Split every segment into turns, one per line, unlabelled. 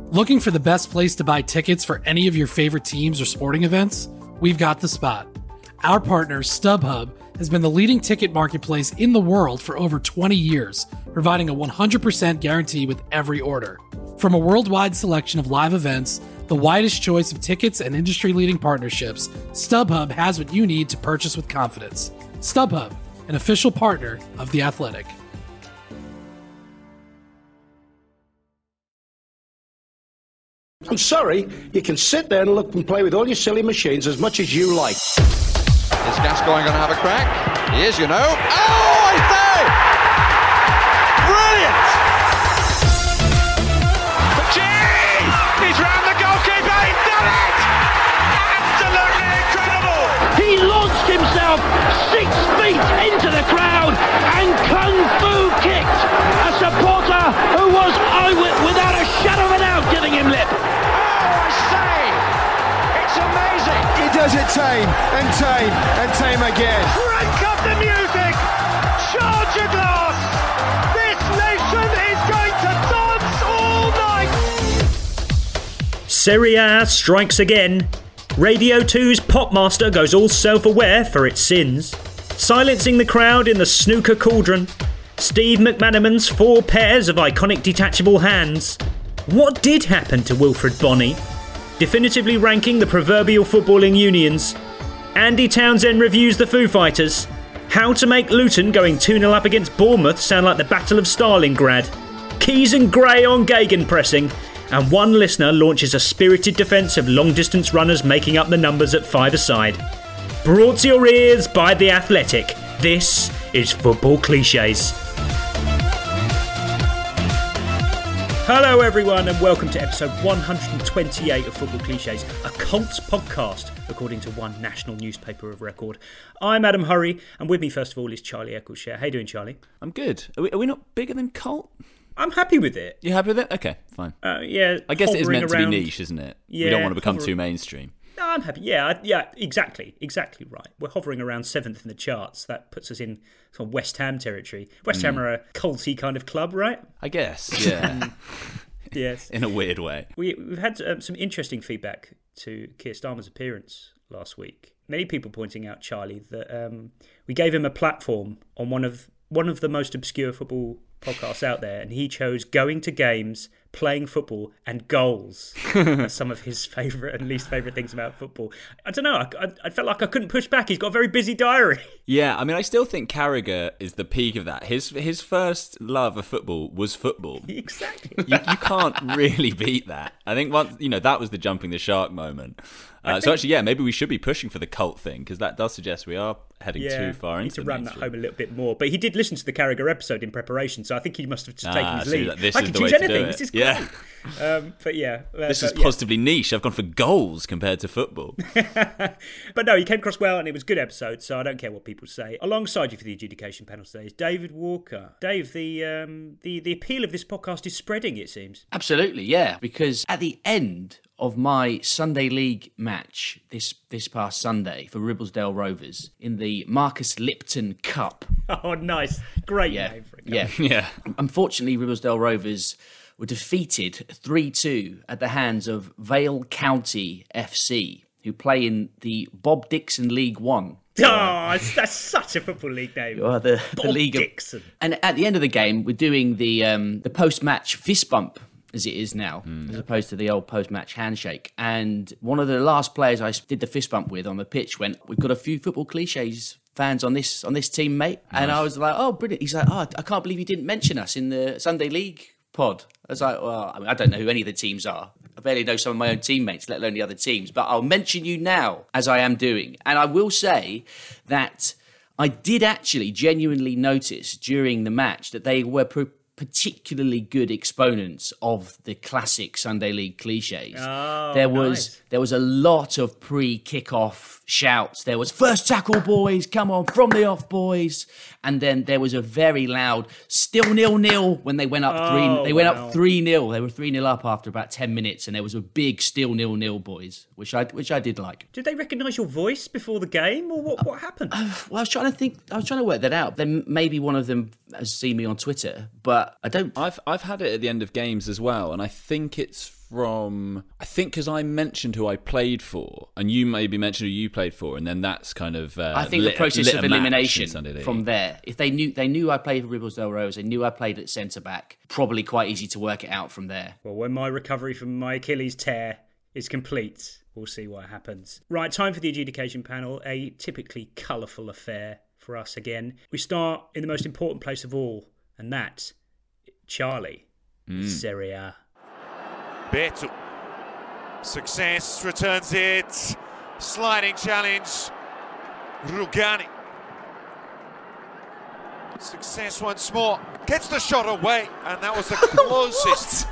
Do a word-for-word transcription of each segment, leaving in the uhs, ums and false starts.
Looking for the best place to buy tickets for any of your favorite teams or sporting events? We've got the spot. Our partner, StubHub, has been the leading ticket marketplace in the world for over twenty years, providing a one hundred percent guarantee with every order. From a worldwide selection of live events, the widest choice of tickets and industry-leading partnerships, StubHub has what you need to purchase with confidence. StubHub, an official partner of The Athletic.
I'm sorry, you can sit there and look and play with all your silly machines as much as you like.
Is Gascoigne going to have a crack? He is, you know. Oh, I say! Brilliant! Gee! He's round the goalkeeper, he's done it! Absolutely incredible!
He launched himself six feet into the crowd and kung fu kicked a supporter who was eyewit without a shadow of a doubt giving him lip.
Does it tame and tame and tame again?
Crank up the music! Charge your glass! This nation is going to dance all night!
Serie A strikes again. Radio two's Popmaster goes all self-aware for its sins. Silencing the crowd in the snooker cauldron. Steve McManaman's four pairs of iconic detachable hands. What did happen to Wilfred Bonney? Definitively ranking the proverbial footballing unions. Andy Townsend reviews the Foo Fighters. How to make Luton going two nil up against Bournemouth sound like the Battle of Stalingrad. Keys and Gray on gegenpressing. And one listener launches a spirited defence of long-distance runners making up the numbers at five-a-side. Brought to your ears by The Athletic, this is Football Clichés. Hello everyone and welcome to episode one hundred twenty-eight of Football Clichés, a cult podcast according to one national newspaper of record. I'm Adam Hurrey and with me first of all is Charlie Eccleshare. How you doing, Charlie?
I'm good. Are we, are we not bigger than cult?
I'm happy with it.
You happy with it? Okay, fine.
Uh, yeah,
I guess it is meant
around.
to be niche, isn't it?
Yeah,
we don't want to become
hover-
too mainstream.
No, I'm happy. Yeah, yeah, exactly, exactly right. We're hovering around seventh in the charts. That puts us in sort of West Ham territory. West mm. Ham are a culty kind of club, right?
I guess, yeah.
Yes.
In a weird way.
We, we've had um, some interesting feedback to Keir Starmer's appearance last week. Many people pointing out, Charlie, that um, we gave him a platform on one of one of the most obscure football podcasts out there, and he chose going to games, playing football, and goals as some of his favourite and least favourite things about football. I don't know, I, I, I felt like I couldn't push back. He's got a very busy diary.
Yeah, I mean, I still think Carragher is the peak of that. His his first love of football was football.
Exactly.
You, you can't really beat that. I think once, you know, that was the jumping the shark moment. Uh, so actually, yeah, maybe we should be pushing for the cult thing, because that does suggest we are heading
yeah,
too far
I need
into
to
the
run
mainstream.
that home a little bit more. But he did listen to the Carragher episode in preparation, so I think he must have just
ah,
taken his
so
lead.
that this
I
is
can
the
choose
way to
anything.
do it.
This is great.
Yeah.
Um, but yeah, uh,
this
but,
is
yeah.
positively niche. I've gone for goals compared to football.
But no, he came across well, and it was a good episode. So I don't care what people say. Alongside you for the adjudication panel today is David Walker. Dave, the um, the the appeal of this podcast is spreading. It seems.
Absolutely, yeah. Because at the end of my Sunday League match this this past Sunday for Ribblesdale Rovers in the Marcus Lipton Cup.
Oh, nice. Great
yeah,
name for a cup.
Yeah.
Yeah.
Unfortunately, Ribblesdale Rovers were defeated three two at the hands of Vale County F C, who play in the Bob Dixon League One.
Oh, that's such a Football League name.
Or the,
Bob
the League
Dixon.
Of, and at the end of the game, we're doing the um, the post-match fist bump, as it is now, mm. as opposed to the old post-match handshake. And one of the last players I did the fist bump with on the pitch went, "We've got a few Football Clichés fans on this on this team, mate." Nice. And I was like, "Oh, brilliant." He's like, "Oh, I can't believe you didn't mention us in the Sunday League pod." I was like, "Well, I mean, I don't know who any of the teams are. I barely know some of my own teammates, let alone the other teams. But I'll mention you now, as I am doing." And I will say that I did actually genuinely notice during the match that they were pro- particularly good exponents of the classic Sunday League cliches.
Oh,
there was
nice.
there was a lot of pre-kickoff shouts. There was "first tackle, boys, come on, from the off, boys." And then there was a very loud "still nil nil" when they went up
Oh,
three. They went
wow.
up three nil. They were three nil up after about ten minutes, and there was a big "still nil nil, boys," which I which I did like.
Did they recognise your voice before the game, or what? What happened?
Uh, well, I was trying to think. I was trying to work that out. Then maybe one of them has seen me on Twitter, but I don't.
I've I've had it at the end of games as well, and I think it's from, I think, because I mentioned who I played for, and you maybe mentioned who you played for, and then that's kind of. Uh,
I think
lit,
the process of elimination from there. If they knew they knew I played for Ribblesdale Rovers, they knew I played at centre back. Probably quite easy to work it out from there.
Well, when my recovery from my Achilles tear is complete, we'll see what happens. Right, time for the adjudication panel. A typically colourful affair for us again. We start in the most important place of all, and that, Charlie, mm. Serie A.
Beto. Success, returns it. Sliding challenge. Rugani. Success once more. Gets the shot away, and that was the closest.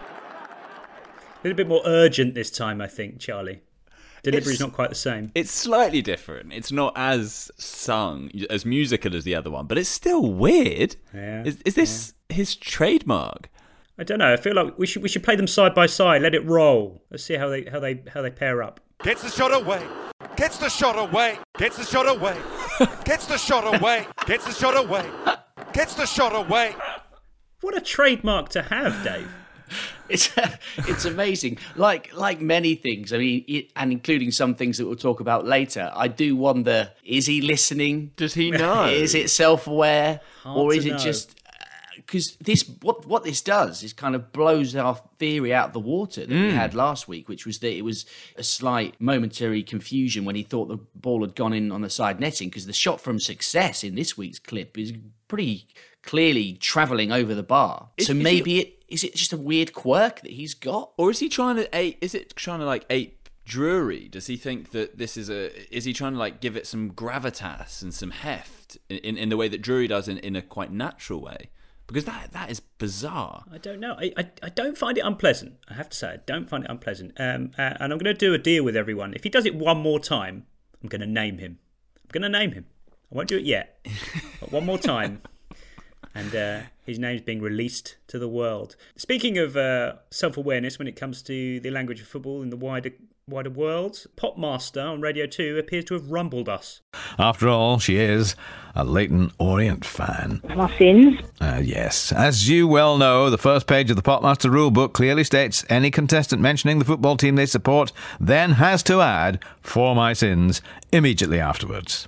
A little bit more urgent this time, I think, Charlie. Delivery's not quite the same.
It's slightly different. It's not as sung, as musical as the other one, but it's still weird.
Yeah.
Is, is this yeah. his trademark?
I don't know. I feel like we should we should play them side by side. Let it roll. Let's see how they how they how they pair up.
Gets the shot away. Gets the shot away. Gets the shot away. Gets the shot away. Gets the shot away. Gets the shot away.
What a trademark to have, Dave.
It's it's amazing. Like like many things, I mean, it, and including some things that we'll talk about later. I do wonder: is he listening?
Does he know?
Is it self-aware,
Hard
or is
to
it
know.
just because this? What what this does is kind of blows our theory out of the water that mm. we had last week, which was that it was a slight momentary confusion when he thought the ball had gone in on the side netting, because the shot from Success in this week's clip is pretty clearly travelling over the bar.
Is,
so
is
maybe
he,
it is it just a weird quirk that he's got,
or is he trying to ape? Is it trying to like ape Drury? Does he think that this is a? Is he trying to like give it some gravitas and some heft in, in, in the way that Drury does in, in a quite natural way? Because that that is bizarre.
I don't know. I, I, I don't find it unpleasant. I have to say, I don't find it unpleasant. Um, uh, and I'm going to do a deal with everyone. If he does it one more time, I'm going to name him. I'm going to name him. I won't do it yet, but one more time. And uh, his name's being released to the world. Speaking of uh, self-awareness when it comes to the language of football in the wider wider world, Popmaster on Radio two appears to have rumbled us.
After all, she is a Leyton Orient fan.
My sins?
Uh, yes. As you well know, the first page of the Popmaster rulebook clearly states any contestant mentioning the football team they support then has to add "for my sins" immediately afterwards.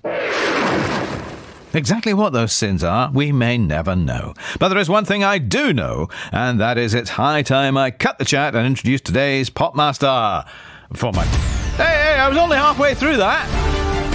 Exactly what those sins are, we may never know. But there is one thing I do know, and that is it's high time I cut the chat and introduce today's Popmaster. For my... Hey, hey, I was only halfway through that.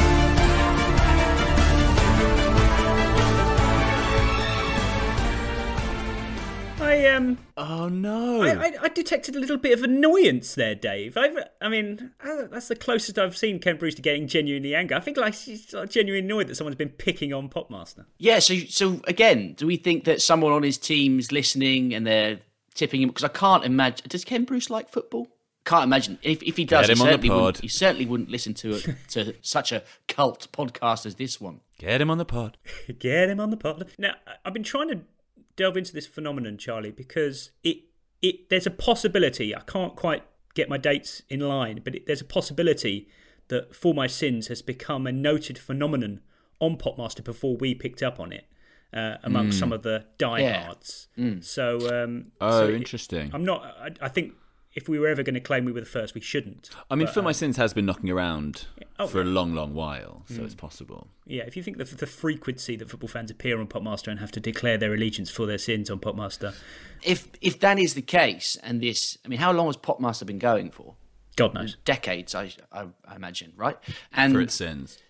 I um.
Oh no!
I, I, I detected a little bit of annoyance there, Dave. I've, I mean, that's the closest I've seen Ken Brewster getting genuinely angry. I think like he's like, genuinely annoyed that someone's been picking on Popmaster.
Yeah. So, so again, do we think that someone on his team's listening and they're tipping him? Because I can't imagine. Does Ken Bruce like football? Can't imagine. If if he does, he certainly, wouldn't, he certainly wouldn't listen to a, to such a cult podcast as this one.
Get him on the pod.
Get him on the pod. Now, I've been trying to delve into this phenomenon, Charlie, because it it there's a possibility. I can't quite get my dates in line, but it, there's a possibility that For My Sins has become a noted phenomenon on Popmaster before we picked up on it uh, amongst mm. some of the diehards.
Yeah. Mm.
So, um,
oh,
so
interesting.
It, I'm not. I, I think. If we were ever going to claim we were the first, we shouldn't.
I mean,
but,
For My
um,
Sins has been knocking around
oh,
for a long, long while, so
mm.
it's possible.
Yeah, if you think that the frequency that football fans appear on Popmaster and have to declare their allegiance for their sins on Popmaster.
If if that is the case, and this, I mean, how long has Popmaster been going for?
God knows.
Decades, I, I, I imagine, right? And
for its sins.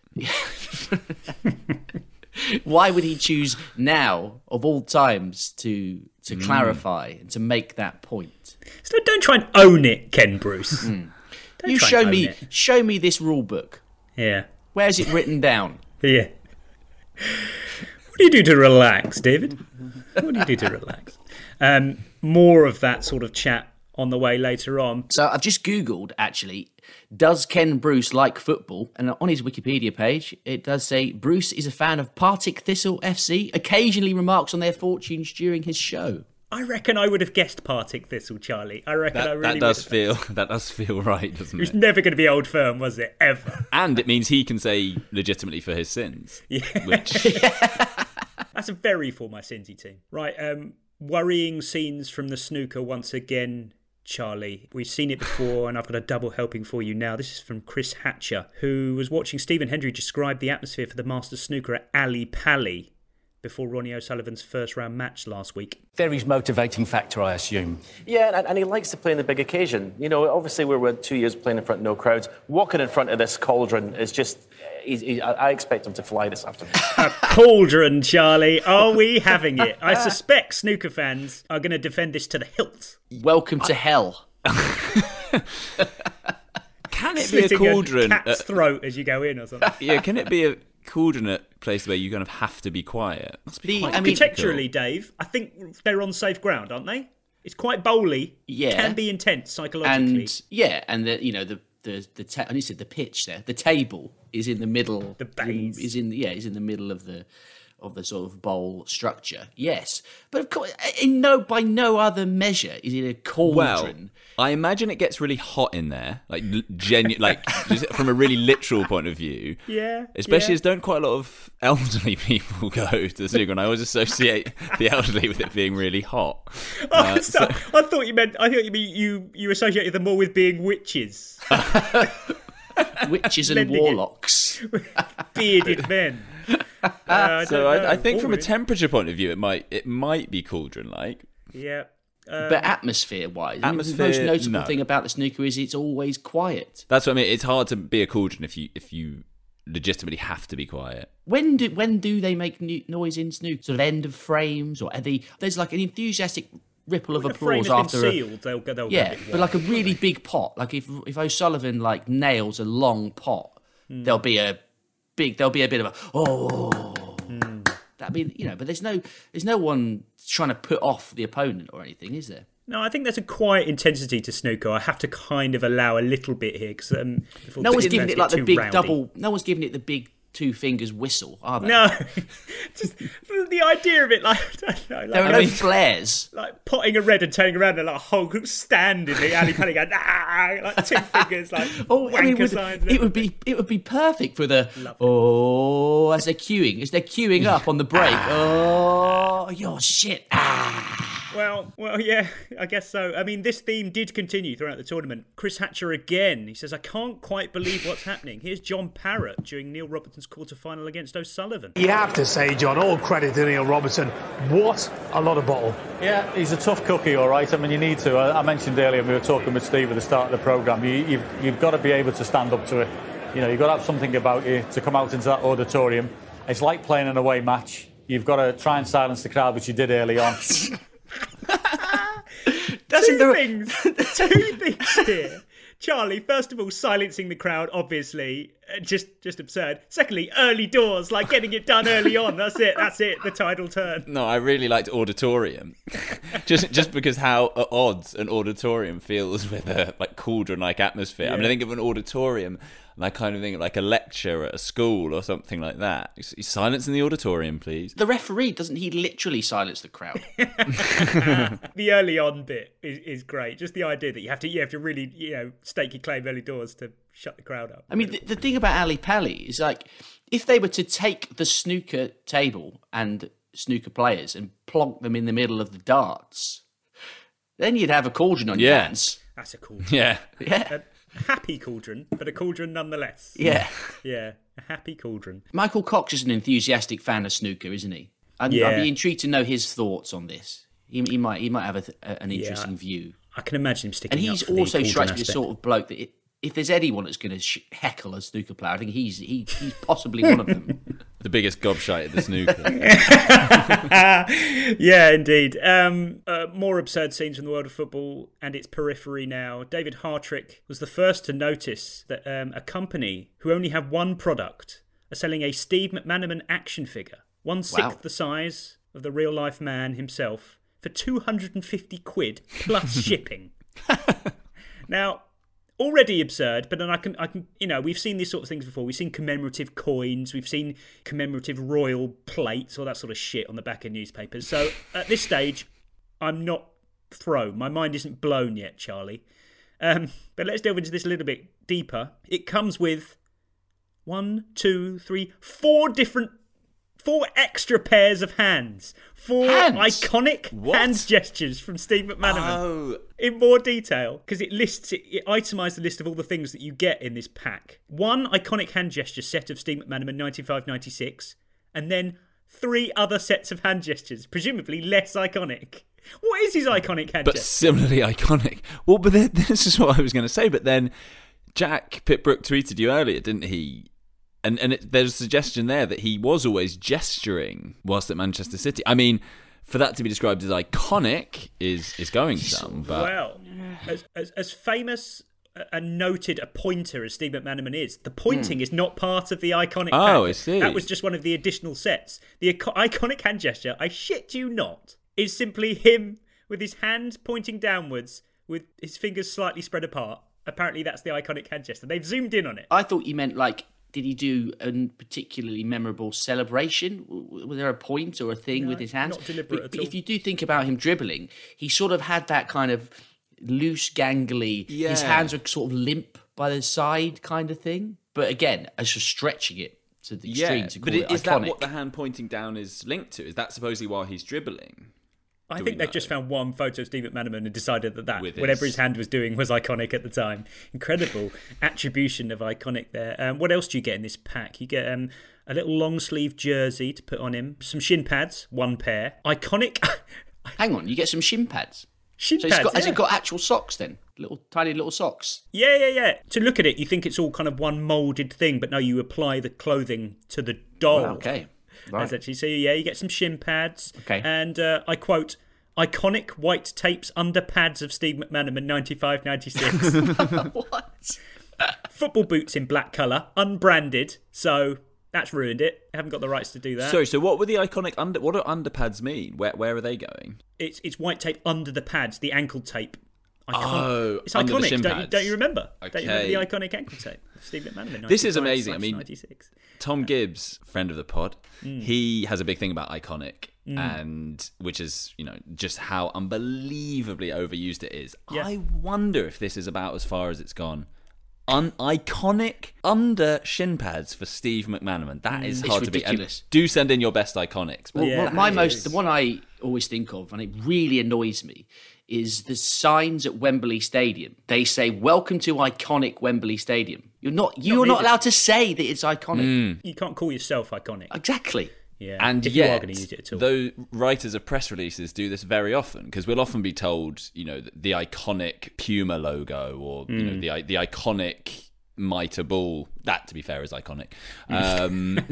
Why would he choose now, of all times, to to mm. clarify and to make that point?
So don't try and own it, Ken Bruce.
Mm. You show me,
it.
show me this rule book.
Yeah.
Where's it written down?
Yeah. What do you do to relax, David? What do you do to relax? Um, more of that sort of chat on the way later on.
So I've just Googled, actually, does Ken Bruce like football? And on his Wikipedia page, it does say, Bruce is a fan of Partick Thistle F C, occasionally remarks on their fortunes during his show.
I reckon I would have guessed Partick Thistle, Charlie. I reckon
that,
I really
that does
would
feel That does feel right, doesn't
it?
It
was never going to be Old Firm, was it? Ever.
And it means he can say legitimately for his sins.
Yeah.
Which...
That's a very For My Sinsy team. Right, um, worrying scenes from the snooker once again, Charlie. We've seen it before, and I've got a double helping for you now. This is from Chris Hatcher, who was watching Stephen Hendry describe the atmosphere for the Masters snooker at Ali Pali before Ronnie O'Sullivan's first round match last week.
Very motivating factor, I assume.
Yeah, and, and he likes to play in the big occasion. You know, obviously we were two years playing in front of no crowds. Walking in front of this cauldron is just... He's, he, I expect him to fly this afternoon.
A cauldron, Charlie. Are we having it? I suspect snooker fans are going to defend this to the hilt.
Welcome to hell.
Can it
Slitting
be a cauldron?
A cat's throat as you go in or something.
Yeah, can it be a cauldron at a place where you kind of have to be quiet? Must be
The,
quite
architecturally,
difficult.
Dave, I think they're on safe ground, aren't they? It's quite bowly.
Yeah.
Can be intense psychologically.
And yeah, and the you know the the the ta- I need to say the pitch there. The table is in the middle.
The base
is in yeah is in the middle of the of the sort of bowl structure. Yes, but of course, in no by no other measure is it a cauldron.
Well, I imagine it gets really hot in there, like genu- like just from a really literal point of view.
Yeah,
especially
yeah.
as don't quite a lot of elderly people go to the snooker, and I always associate the elderly with it being really hot. Uh,
oh, so, so, I thought you meant. I thought you mean you you associated them more with being witches,
witches and warlocks,
bearded men. Uh,
so I, I think from a temperature point of view, it might it might be cauldron-like.
Yeah. Um,
but atmosphere-wise,
atmosphere,
I mean, the most notable
no.
thing about the snooker is it's always quiet.
That's what I mean. It's hard to be a cauldron if you if you legitimately have to be quiet.
When do when do they make new noise in snooker? Sort of end of frames, or are they? There's like an enthusiastic ripple of
when
applause
the frame
after.
has been
a,
sealed, they'll go. They'll
yeah,
go
but like a really big pot. Like if if O'Sullivan like nails a long pot, mm. there'll be a big. There'll be a bit of a oh.
Mm.
That mean you know, but there's no there's no one trying to put off the opponent or anything, is there?
No, I think there's a quiet intensity to snooker. I have to kind of allow a little bit here because um,
no one's giving it like the big
rowdy.
double. No one's giving it the big two fingers whistle, are they?
No, just the idea of it, like I don't know, like,
there are
I
no
mean,
flares.
Like potting a red and turning around and like a whole stand in the alley, going ah, like two fingers, like
oh,
wanker
I mean, would,
signs.
It would be it would be perfect for the oh as they're queuing, as they're queuing up on the break. Oh, your shit. Ah.
Well, well, yeah, I guess so. I mean, this theme did continue throughout the tournament. Chris Hatcher again. He says, I can't quite believe what's happening. Here's John Parrott during Neil Robertson's quarter-final against O'Sullivan.
You have to say, John, all credit to Neil Robertson. What a lot of bottle.
Yeah, he's a tough cookie, all right. I mean, you need to. I, I mentioned earlier, we were talking with Steve at the start of the programme, you, you've, you've got to be able to stand up to it. You know, you've got to have something about you to come out into that auditorium. It's like playing an away match. You've got to try and silence the crowd, which you did early on.
Two things. Two things here. Charlie, first of all, silencing the crowd, obviously, uh, just just absurd. Secondly, early doors, like getting it done early on. That's it. That's it. The tidal turn.
No, I really liked auditorium, just just because how at odds an auditorium feels with a like cauldron-like atmosphere. Yeah. I mean, I think of an auditorium, and I kind of think of like a lecture at a school or something like that. Silence in the auditorium, please.
The referee, doesn't he literally silence the crowd?
The early on bit is, is great. Just the idea that you have to you have to really you know stake your claim early doors to shut the crowd up.
I mean, the, the thing about Ali Pali is like if they were to take the snooker table and snooker players and plonk them in the middle of the darts, then you'd have a cauldron on
yeah.
your hands.
That's a cauldron.
Yeah,
yeah.
A happy cauldron, but a cauldron nonetheless.
Yeah,
yeah, a happy cauldron.
Michael Cox is an enthusiastic fan of snooker, isn't he? I'd,
yeah.
I'd be intrigued to know his thoughts on this. He, he might he might have a, a, an interesting
yeah,
view.
I can imagine him sticking.
And he's
up for
also
the
strikes me
aspect.
the sort of bloke that it, if there's anyone that's going to sh- heckle a snooker player, I think he's he, he's possibly one of them.
The biggest gobshite at the snooker.
Yeah, indeed. Um, uh, more absurd scenes from the world of football and its periphery now. David Hartrick was the first to notice that um, a company who only have one product are selling a Steve McManaman action figure, one sixth
Wow.
the size of the real life man himself, for two hundred fifty quid plus shipping. Now, already absurd, but then I can, I can, you know, we've seen these sort of things before. We've seen commemorative coins, we've seen commemorative royal plates, all that sort of shit on the back of newspapers. So at this stage, I'm not thrown. My mind isn't blown yet, Charlie. Um, but let's delve into this a little bit deeper. It comes with one, two, three, four different Four extra pairs of hands. Four
Hands?
iconic
What?
hand gestures from Steve McManaman.
Oh.
In more detail, because it lists it, it itemised the list of all the things that you get in this pack. One iconic hand gesture set of Steve McManaman ninety-five ninety-six, and then three other sets of hand gestures, presumably less iconic. What is his iconic hand
But
gesture?
similarly iconic. Well, but then, this is what I was going to say. But then Jack Pitbrook tweeted you earlier, didn't he? And and it, there's a suggestion there that he was always gesturing whilst at Manchester City. I mean, for that to be described as iconic is is going some. But
Well, as, as, as famous and noted a pointer as Steve McManaman is, the pointing
Hmm.
is not part of the iconic
Oh,
pack.
I see.
That was just one of the additional sets. The ico- iconic hand gesture, I shit you not, is simply him with his hand pointing downwards with his fingers slightly spread apart. Apparently that's the iconic hand gesture. They've zoomed in on it.
I thought you meant like, did he do a particularly memorable celebration? W- Was there a point or a thing
No,
with his hands?
not deliberate
But-
at
but
all.
If you do think about him dribbling, he sort of had that kind of loose, gangly. His
Yeah.
hands are sort of limp by the side, kind of thing. But again, I was just stretching it to the extreme
yeah,
to call
but
it
is
iconic.
that what the hand pointing down is linked to? Is that supposedly while he's dribbling?
I
Do
think
we
they've
know?
just found one photo of Steve McManaman and decided that that,
With
whatever
his-
his hand was doing, was iconic at the time. Incredible attribution of iconic there. Um, what else do you get in this pack? You get um, a little long sleeve jersey to put on him, some shin pads, one pair. Iconic.
Hang on, you get some shin pads.
Shin
so it's
pads,
got, has
yeah.
it got actual socks then? Little tiny little socks.
Yeah, yeah, yeah. To look at it, you think it's all kind of one moulded thing, but no, you apply the clothing to the doll.
Wow, okay. Right.
That's actually, so yeah, you get some shin pads.
Okay.
And uh, I quote, iconic white tapes under pads of Steve McManaman ninety-five ninety-six.
What?
Football boots in black colour, unbranded, so that's ruined it. Haven't got the rights to do that.
Sorry, so what were the iconic under? What do underpads mean? Where where are they going?
It's it's white tape under the pads, the ankle tape. Icon-
Oh,
it's
under the
iconic.
shin
don't, you,
pads.
don't you remember? Don't you remember
Okay.
the iconic ankle tape of Steve McManaman?
This is
ninety-five
amazing. I
slash
mean,
ninety-six.
Tom Gibbs, friend of the pod,
Mm.
he has a big thing about iconic,
Mm.
and which is, you know, just how unbelievably overused it is.
Yeah.
I wonder if this is about as far as it's gone. Un- iconic under shin pads for Steve McManaman. That is
It's
hard to
ridiculous.
beat. And do send in your best iconics. But
Well,
Yeah.
well, my
that
most,
is-
the one I always think of, and it really annoys me, is the signs at Wembley Stadium. They say, "Welcome to iconic Wembley Stadium." You're not, you're not
needed.
allowed to say that it's iconic.
You can't call yourself iconic.
Exactly.
Yeah,
And
if you are
yet,
going to use it at all.
though writers of press releases do this very often, because we'll often be told, you know, the, the iconic Puma logo, or you know,
Mm.
the the iconic Mitre ball. That, to be fair, is iconic. Um,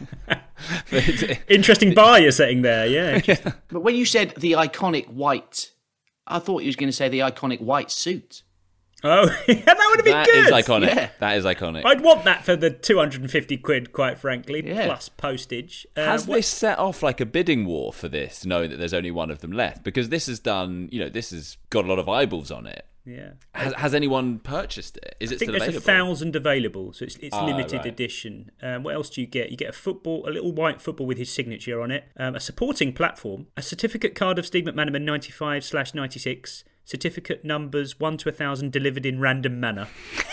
but it's-
Interesting bar you're setting there, yeah. interesting.
But when you said the iconic white, I thought you was going to say the iconic white suit.
Oh, that would have been
that
good.
is iconic.
Yeah.
That is iconic.
I'd want that for the two hundred fifty quid, quite frankly,
Yeah.
plus postage. Uh,
Has
what-
this set off like a bidding war for this, knowing that there's only one of them left? Because this has done, you know, this has got a lot of eyeballs on it.
Yeah.
Has, has anyone purchased it? Is it
I think
still
there's
available?
a thousand available, so it's, it's
Ah,
limited
right.
edition. Um, what else do you get? You get a football, a little white football with his signature on it, um, a supporting platform, a certificate card of Steve McManaman ninety-five slash ninety-six, certificate numbers one to a thousand delivered in random manner,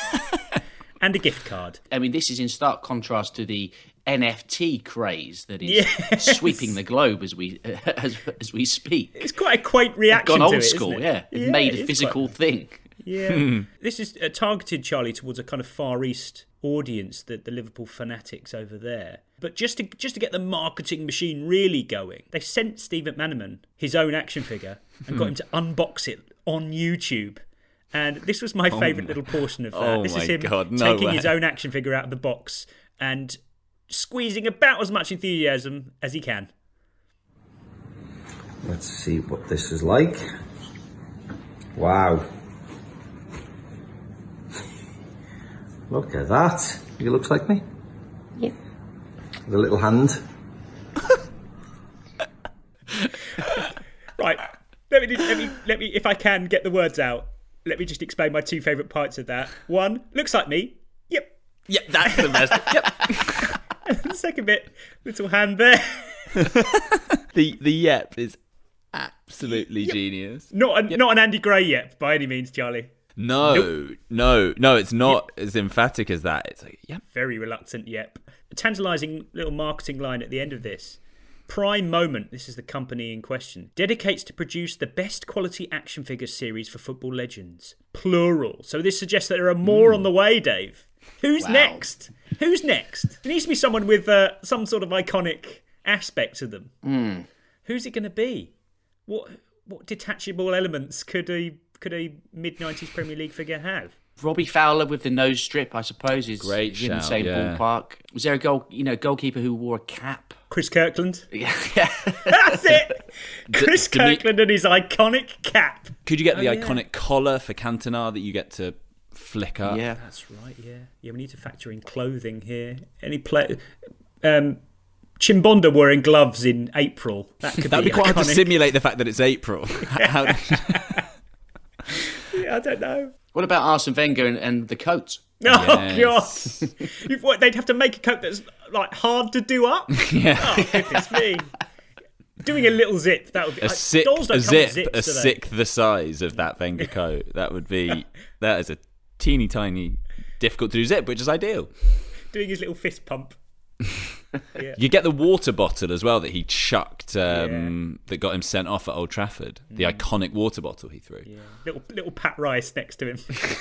and a gift card.
I mean, this is in stark contrast to the N F T craze that is
Yes.
sweeping the globe as we as, as we speak.
It's quite a quaint reaction.
Gone old
to it, isn't
school,
it?
yeah. It's
Yeah,
made
it
a
is
physical
quite-
thing.
Yeah. This is uh, targeted, Charlie, towards a kind of Far East audience, the, the Liverpool fanatics over there. But just to just to get the marketing machine really going, they sent Steve McManaman his own action figure and got him to unbox it on YouTube. And this was my
Oh
favourite
my-
little portion of that.
oh
this
my
is him
God, no
taking
way.
his own action figure out of the box and squeezing about as much enthusiasm as he can.
Let's see what this is like. Wow. Look at that. He looks like me.
Yeah.
With a little hand.
Right. Let me, let me, let me, if I can get the words out, let me just explain my two favourite parts of that. One, looks like me. Yep.
Yep, that's the best. Yep.
And the second bit, little hand there.
the the yep is absolutely genius.
Not a, not an Andy Gray yet, by any means, Charlie.
No,
Nope.
no, no, it's not as emphatic as that. It's like, yep.
Very reluctant, yep. A tantalising little marketing line at the end of this. Prime Moment, this is the company in question, dedicates to produce the best quality action figure series for football legends. Plural. So this suggests that there are more mm. on the way, Dave. Who's wow. next? Who's next? There needs to be someone with uh, some sort of iconic aspect to them.
Mm.
Who's it going to be? What what detachable elements could a could a mid nineties Premier League figure have?
Robbie Fowler with the nose strip, I suppose, is
great
in the
shout,
same
yeah.
ballpark. Was there a goal, you know, goalkeeper who wore a cap?
Chris Kirkland.
Yeah, yeah.
That's it. Chris
D-
Kirkland and his iconic cap.
Could you get the
oh,
iconic
yeah.
collar for Cantona that you get to flick up?
Yeah,
that's right. Yeah, yeah. We need to factor in clothing here. Any play? Um, Chimbonda wearing gloves in April. That could
That'd
be,
be quite
iconic.
hard to simulate the fact that it's April. How...
yeah, I don't know.
What about Arsene Wenger and, and the coat?
Oh
yes.
God! You've, what, they'd have to make a coat that's like hard to do up.
Yeah.
Oh goodness me! Doing a little zip that would be
a
like,
sick
dolls don't
a
come with
zip
zips,
a
do they?
sick the size of that Wenger coat. That would be that is a teeny tiny difficult to do zip, which is ideal.
Doing his little fist pump. Yeah.
You get the water bottle as well that he chucked, um, yeah. that got him sent off at Old Trafford. The mm. iconic water bottle he threw.
Yeah. Little little Pat Rice next to him.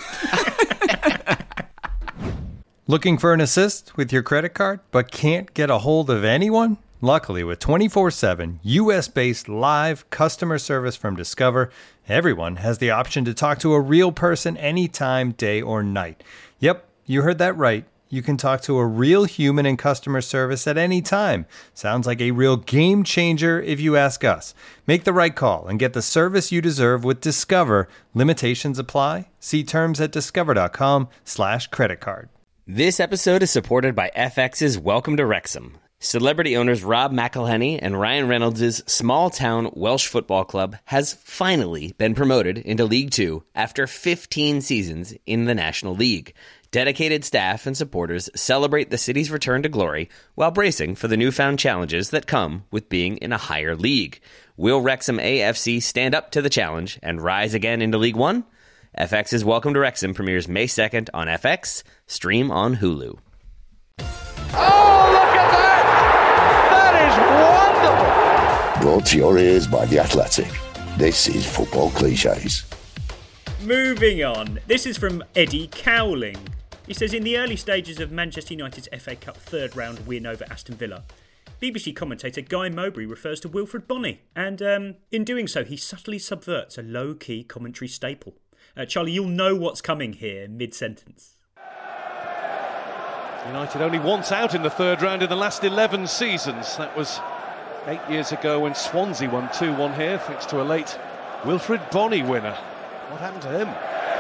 Looking for an assist with your credit card, but can't get a hold of anyone? Luckily, with twenty-four seven U S-based live customer service from Discover, everyone has the option to talk to a real person anytime, day or night. Yep, you heard that right. You can talk to a real human in customer service at any time. Sounds like a real game changer if you ask us. Make the right call and get the service you deserve with Discover. Limitations apply. See terms at discover.com slash credit card.
This episode is supported by F X's Welcome to Wrexham. Celebrity owners Rob McElhenney and Ryan Reynolds' small-town Welsh football club has finally been promoted into League Two after fifteen seasons in the National League. Dedicated staff and supporters celebrate the city's return to glory while bracing for the newfound challenges that come with being in a higher league. Will Wrexham A F C stand up to the challenge and rise again into League One? F X's Welcome to Wrexham premieres May second on F X. Stream on Hulu.
Oh, look at that! That is wonderful!
Brought to your ears by The Athletic. This is Football Cliches.
Moving on. This is from Eddie Cowling. He says, in the early stages of Manchester United's F A Cup third round win over Aston Villa, B B C commentator Guy Mowbray refers to Wilfred Bonney, and um, in doing so, he subtly subverts a low-key commentary staple. Uh, Charlie, you'll know what's coming here mid-sentence.
United only once out in the third round in the last eleven seasons. That was eight years ago when Swansea won two one here, thanks to a late Wilfred Bonney winner. What happened to him?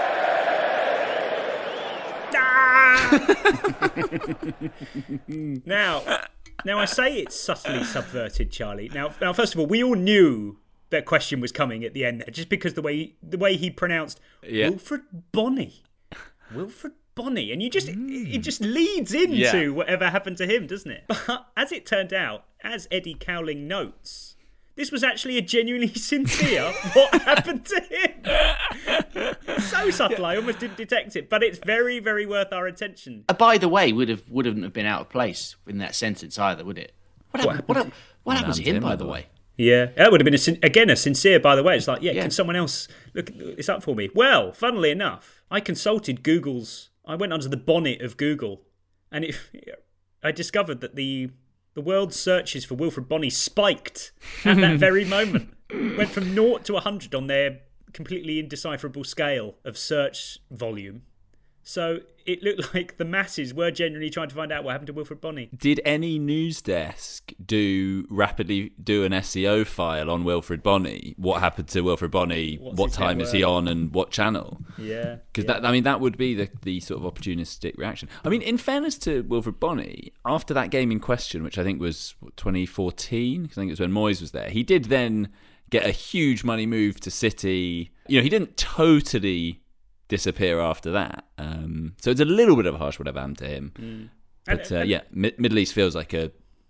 now, now I say it's subtly subverted, Charlie. Now, now, first of all, we all knew that question was coming at the end there, just because the way the way he pronounced yeah. Wilfred Bonney, Wilfred Bonney, and you just mm. it just leads into yeah. whatever happened to him, doesn't it? But as it turned out, as Eddie Cowling notes, this was actually a genuinely sincere what happened to him. So subtle, I almost didn't detect it, but it's very, very worth our attention.
Uh, by the way, would have wouldn't have been out of place in that sentence either, would it? What happened? What happened, what, what happened to him, him, by the way?
Yeah, that would have been a, again a sincere. By the way, it's like, yeah, yeah, can someone else look this up for me? Well, funnily enough, I consulted Google's. I went under the bonnet of Google, and it, I discovered that the. The world's searches for Wilfred Bonney spiked at that very moment. Went from naught to one hundred on their completely indecipherable scale of search volume. So it looked like the masses were genuinely trying to find out what happened to Wilfred Bonney.
Did any news desk do rapidly do an S E O file on Wilfred Bonney? What happened to Wilfred Bonney? What's what time network? Is he on, and what channel?
Yeah,
because
yeah.
that I mean that would be the the sort of opportunistic reaction. I mean, in fairness to Wilfred Bonney, after that game in question, which I think was what, twenty fourteen, I think it was when Moyes was there, he did then get a huge money move to City. You know, he didn't totally disappear after that, um, so it's a little bit of a harsh whatever happened to him. Mm. But uh, yeah, Mi- Middle East feels like a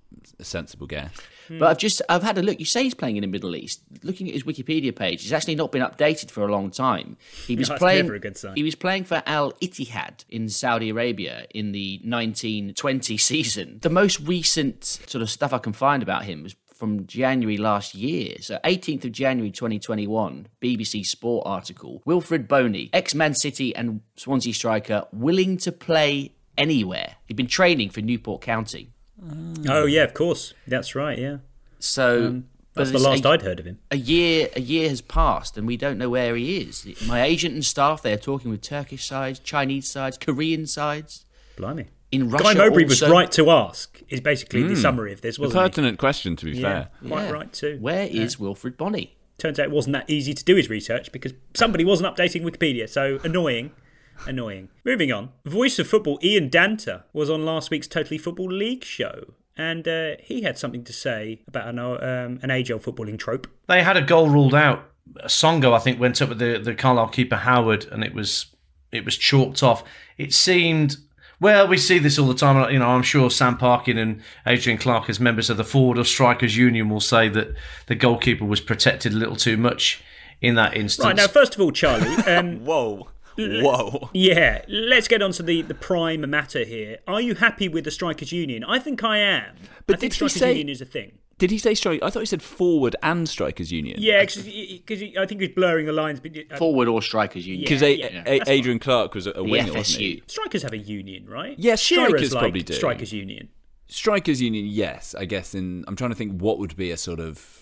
a sensible guess.
But I've just I've had a look. You say he's playing in the Middle East. Looking at his Wikipedia page, he's actually not been updated for a long time. He was
That's
playing.
never a good sign.
He was playing for Al Ittihad in Saudi Arabia in the nineteen twenty season. The most recent sort of stuff I can find about him was from January last year. So eighteenth of January twenty twenty-one, B B C Sport article. Wilfred Boney, ex-Man City and Swansea striker, willing to play anywhere. He'd been training for Newport County.
Oh yeah, of course. That's right. Yeah.
So
Um, that's
but
the last
a,
I'd heard of him.
A year, a year has passed, and we don't know where he is. My agent and staff, they're talking with Turkish sides, Chinese sides, Korean sides.
Blimey.
In Russia,
Guy Mowbray was
also-
right to ask. Is basically the
Mm.
summary of this,
A
wasn't
pertinent question, to be
he?
fair.
Yeah, quite
Yeah.
right too.
Where is
Yeah.
Wilfred Bonny?
Turns out it wasn't that easy to do his research because somebody wasn't updating Wikipedia. So annoying. Annoying. Moving on. Voice of Football Ian Danta was on last week's Totally Football League show. And uh, he had something to say about an, um, an age-old footballing trope.
They had a goal ruled out. Songo, I think, went up with the, the Carlisle keeper Howard, and it was it was chalked off. It seemed, well, we see this all the time. You know, I'm sure Sam Parkin and Adrian Clark, as members of the Forward or Strikers Union, will say that the goalkeeper was protected a little too much in that instance.
Right, now, first of all, Charlie... Um,
Whoa. Whoa.
Yeah, let's get on to the, the prime matter here. Are you happy with the Strikers Union? I think I am.
But
I think
did he
Strikers
say-
Union is a thing.
Did he say strike? I thought he said forward and strikers union.
Yeah, because I think he's blurring the lines. but, uh,
Forward or Strikers Union.
Because
Yeah,
A-
yeah,
A-
that's
Adrian Clark was a, a winger,
F S
wasn't
U.
he?
Strikers have a union, right?
Yeah,
Shearer's
strikers
like
probably do.
Strikers Union.
Strikers union, yes. I guess in I'm trying to think what would be a sort of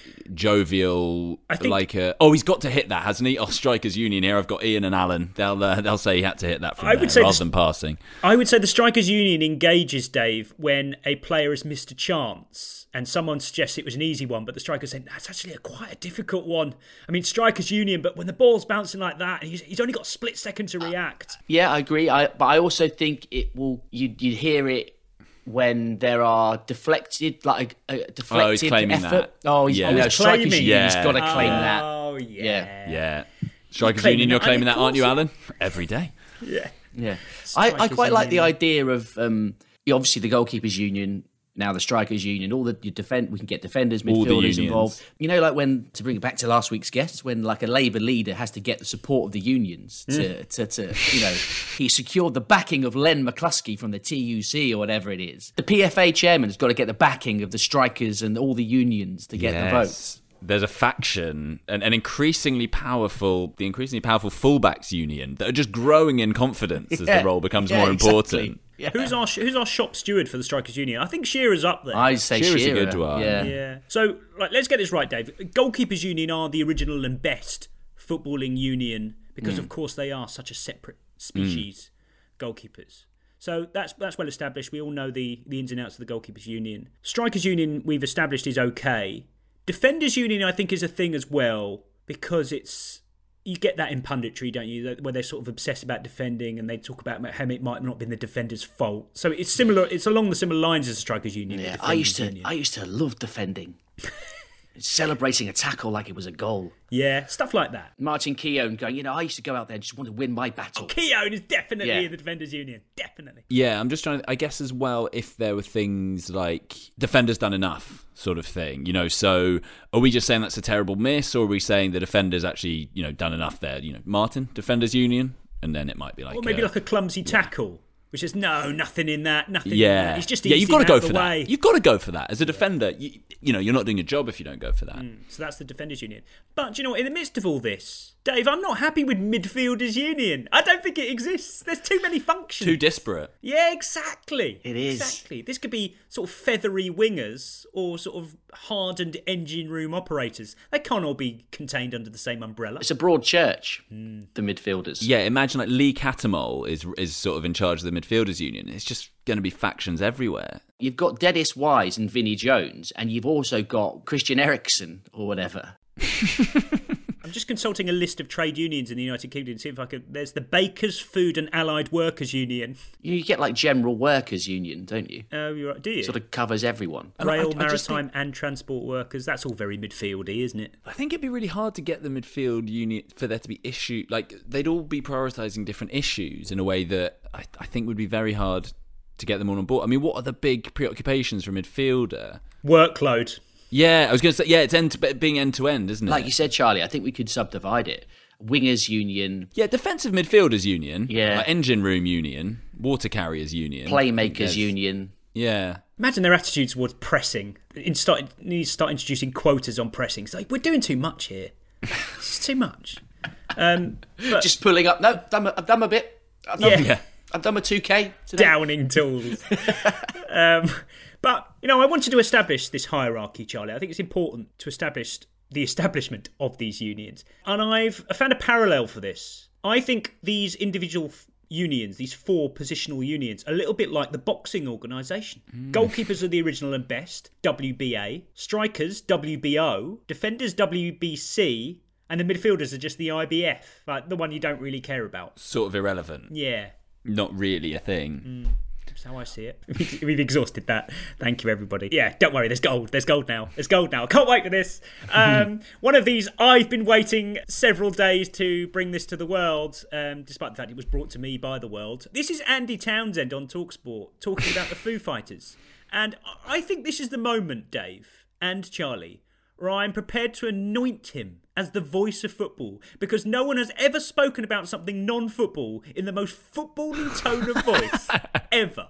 jovial,
I think-
like a, oh, he's got to hit that, hasn't he? Oh, strikers union here. I've got Ian and Alan. They'll uh, they'll say he had to hit that from
I
there
would say
rather
the-
than passing.
I would say the Strikers Union engages, Dave, when a player has missed a chance and someone suggests it was an easy one, but the striker said, that's actually a quite a difficult one. I mean, Strikers Union, but when the ball's bouncing like that, and he's, he's only got a split second to react.
Yeah, I agree. I, but I also think it will. You you hear it when there are deflected, like a, a deflected
Oh, he's claiming
effort.
that.
Oh, he's,
Yeah.
oh, no,
He's
Strikers
claiming.
Union. He's
Yeah.
got to claim that.
Oh, yeah.
Yeah.
Yeah. Strikers
claiming
union, you're
that.
claiming
I
that, aren't you,
course.
Alan? Every day.
Yeah.
Yeah, I, I
Strikers
quite like the
Union.
idea of um, yeah, obviously the goalkeepers union, now the strikers union, all the you defend. We can get defenders,
All the
midfielders
unions.
involved. You know, like when to bring it back to last week's guests, when like a Labour leader has to get the support of the unions to, to, to you know, he secured the backing of Len McCluskey from the T U C or whatever it is. The P F A chairman has got to get the backing of the strikers and all the unions to get the votes.
There's a faction, an, an increasingly powerful, the increasingly powerful fullbacks union that are just growing in confidence as
Yeah.
the role becomes
Yeah,
more important.
exactly. Yeah.
Who's our who's our shop steward for the Strikers Union? I think Shearer's up there.
I'd say
Shearer's a
Shearer.
good one.
Yeah.
Yeah. So, right, let's get this right, Dave. Goalkeepers Union are the original and best footballing union because, of course, they are such a separate species, goalkeepers. So that's that's well established. We all know the, the ins and outs of the Goalkeepers Union. Strikers Union, we've established, is okay. Defenders Union, I think, is a thing as well because it's you get that in punditry, don't you? Where they're sort of obsessed about defending and they talk about how it might not have been the defender's fault. So it's similar. It's along the similar lines as the Strikers Union. the
Yeah, I
Defenders
used to,
Union.
I used to love defending, celebrating a tackle like it was a goal.
Yeah, stuff like that.
Martin Keown going, you know, I used to go out there and just want to win my battle.
Keown is definitely
Yeah.
in the Defenders Union. Definitely.
Yeah, I'm just trying to, I guess as well, if there were things like defenders done enough sort of thing, you know, so are we just saying that's a terrible miss or are we saying the defenders actually, you know, done enough there? You know, Martin, Defenders Union, and then it might be like...
Or maybe
uh,
like a clumsy tackle, which is no, nothing in that, nothing in
yeah,
that. It's just
yeah,
easy
you've got to
out
go
the
for
way.
that. You've got to go for that. As a defender, you, you know, you're not doing your job if you don't go for that.
Mm, so that's the Defenders Union. But, do you know what, in the midst of all this, Dave, I'm not happy with Midfielders Union. I don't think it exists. There's too many functions.
Too disparate.
Yeah, exactly.
It is.
Exactly. This could be sort of feathery wingers or sort of hardened engine room operators. They can't all be contained under the same umbrella.
It's a broad church, the midfielders.
Yeah, imagine like Lee Catamol is is sort of in charge of the midfielders union. It's just going to be factions everywhere.
You've got Dennis Wise and Vinnie Jones, and you've also got Christian Eriksen or whatever.
I'm just consulting a list of trade unions in the United Kingdom to see if I could... There's the Bakers, Food and Allied Workers Union.
You get like General Workers Union, don't you?
Oh, you're right. Do you?
Sort of covers everyone.
Rail,
I- I just
maritime and transport workers. That's all very midfieldy, isn't it?
I think it'd be really hard to get the midfield unit for there to be issue. Like they'd all be prioritising different issues in a way that I, I think would be very hard to get them all on board. I mean, what are the big preoccupations for a midfielder?
Workload.
Yeah, I was going to say, yeah, it's end to, being end-to-end, isn't it?
Like you said, Charlie, I think we could subdivide it. Wingers union.
Yeah, defensive midfielders union.
Yeah.
Like engine room union. Water carriers union.
Playmakers union.
Yeah.
Imagine their attitude towards pressing. In start, need to start introducing quotas on pressing. It's like, we're doing too much here. It's too much. Um, but,
Just pulling up. No, done my, I've done my bit. I've done,
yeah.
I've done my two K today.
Downing tools. um, but, you know, I wanted to establish this hierarchy, Charlie. I think it's important to establish the establishment of these unions. And I've I found a parallel for this. I think these individual f- unions, these four positional unions, are a little bit like the boxing organisation. Mm. Goalkeepers are the original and best, W B A. Strikers, W B O. Defenders, W B C. And the midfielders are just the I B F, like the one you don't really care about.
Sort of irrelevant.
Yeah.
Not really a thing.
Mm. That's how I see it. We've exhausted that. Thank you, everybody. Yeah, don't worry. There's gold. There's gold now. There's gold now. I can't wait for this. Um, one of these, I've been waiting several days to bring this to the world, um, despite the fact it was brought to me by the world. This is Andy Townsend on TalkSport talking about the Foo Fighters. And I think this is the moment, Dave and Charlie, where I'm prepared to anoint him as the voice of football, because no one has ever spoken about something non-football in the most footballing tone of voice ever.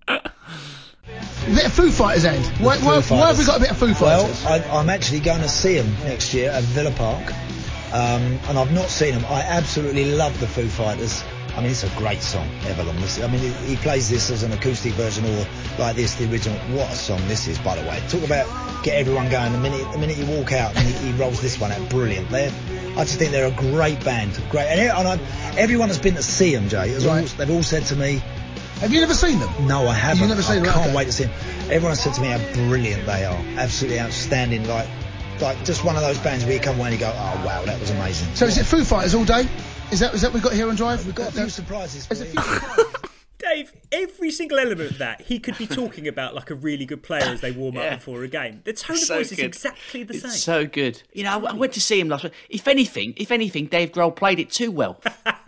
Bit of Foo Fighters, Ed. Why, why, why have we got a bit of Foo Fighters?
Well, I, I'm actually going to see them next year at Villa Park, um, and I've not seen them. I absolutely love the Foo Fighters. I mean, it's a great song, Everlong. I mean, he plays this as an acoustic version or like this, the original. What a song this is, by the way. Talk about get everyone going. The minute, the minute you walk out and he, he rolls this one out, brilliant. They're, I just think they're a great band. Great. And, and I, everyone has been to see them, Jay. Right. All, they've all said to me...
Have you never seen them?
No, I haven't.
You've never seen
I
them?
can't
Okay.
wait to see them. Everyone said to me how brilliant they are. Absolutely outstanding. Like, like just one of those bands where you come away and you go, oh, wow, that was amazing.
So is it Foo Fighters all day? Is that is that we've got here on Drive?
We've got a few surprises for you.
Dave, every single element of that, he could be talking about like a really good player as they warm up
Yeah.
before a game. The tone of
So
voice is
good.
exactly the
It's
same.
so good. You know, I, I went to see him last week. If anything, if anything, Dave Grohl played it too well.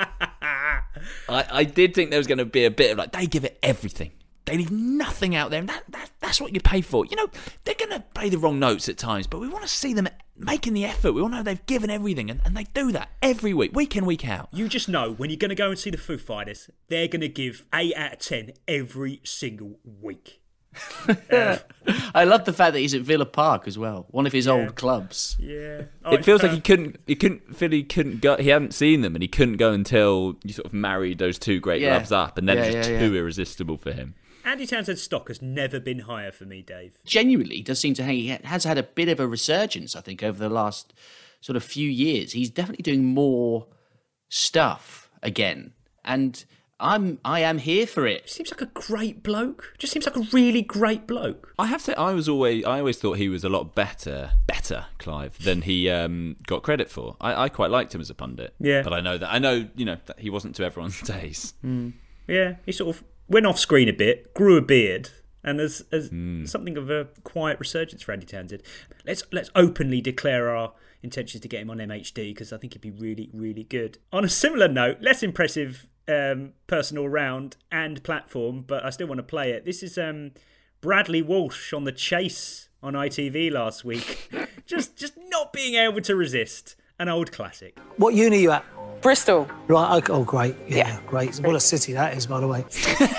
I, I did think there was going to be a bit of like, they give it everything. They leave nothing out there. And that, that, that's what you pay for. You know, they're going to play the wrong notes at times, but we want to see them making the effort. We want to know they've given everything, and, and they do that every week, week in, week out.
You just know when you're going to go and see the Foo Fighters, they're going to give eight out of ten every single week.
uh, I love the fact that he's at Villa Park as well, one of his yeah. old clubs.
Yeah,
oh, it feels uh, like he couldn't. He couldn't. Philly couldn't go. He hadn't seen them, and he couldn't go until you sort of married those two great
yeah.
clubs up, and then
yeah,
it's just
yeah,
too
yeah.
irresistible for him.
Andy Townsend's stock has never been higher for me, Dave.
Genuinely, does seem to he has had a bit of a resurgence, I think, over the last sort of few years. He's definitely doing more stuff again, and I'm I am here for it.
Seems like a great bloke. Just seems like a really great bloke.
I have to say, I was always I always thought he was a lot better, better Clive than he um, got credit for. I, I quite liked him as a pundit.
Yeah,
but I know that I know you know that he wasn't to everyone's taste.
Mm. Yeah, he sort of went off screen a bit, grew a beard, and there's, there's mm. something of a quiet resurgence for Andy Townsend. Let's let's openly declare our intentions to get him on M H D, because I think he'd be really, really good. On a similar note, less impressive um, personal round and platform, but I still want to play it. This is um, Bradley Walsh on The Chase on I T V last week. just just not being able to resist. An old classic.
What uni are you at?
Bristol.
Right, okay. Oh, great. Yeah, yeah, great. What a city that is, by the way.